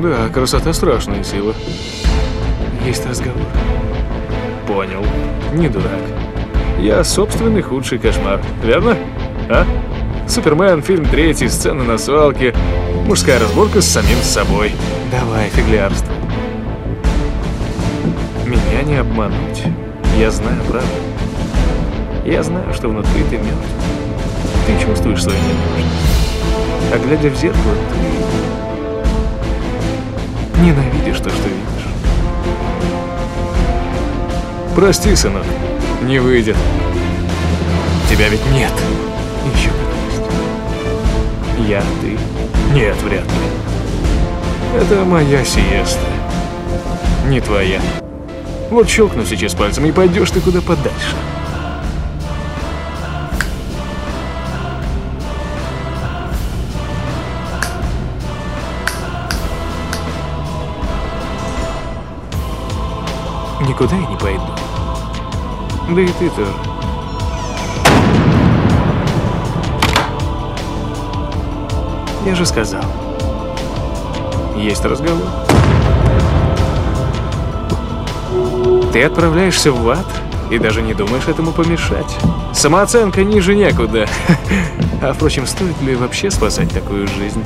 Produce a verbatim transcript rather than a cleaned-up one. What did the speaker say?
Да, красота страшная сила. Есть разговор. Понял. Не дурак. Я собственный худший кошмар, верно? А? Супермен, фильм третий, сцена на свалке, мужская разборка с самим собой. Давай, фиглярство. Меня не обмануть. Я знаю правду. Я знаю, что внутри ты мертв. Ты чувствуешь свою ненужность. А глядя в зеркало, ты ненавидишь то, что видишь. Прости, сынок, не выйдет. Тебя ведь нет. Еще как есть. Я, ты. Нет, вряд ли. Это моя сиеста. Не твоя. Вот щелкну сейчас пальцем, и пойдешь ты куда подальше. Никуда я не пойду. Да и ты тоже. Я же сказал. Есть разговор. Ты отправляешься в ад и даже не думаешь этому помешать. Самооценка ниже некуда. А впрочем, стоит ли вообще спасать такую жизнь?